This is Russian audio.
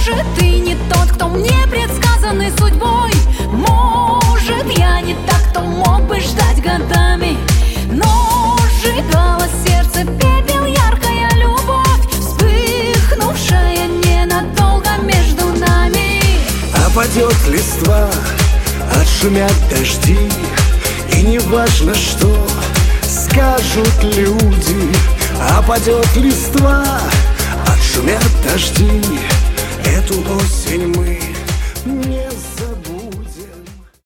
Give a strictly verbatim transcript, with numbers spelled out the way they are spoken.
Может, ты не тот, кто мне предсказанный судьбой. Может, я не так, кто мог бы ждать годами. Но сжигало сердце пепел, яркая любовь, вспыхнувшая ненадолго между нами. Опадет листва, отшумят дожди, и не важно, что скажут люди. Опадет листва, отшумят дожди, эту осень мы не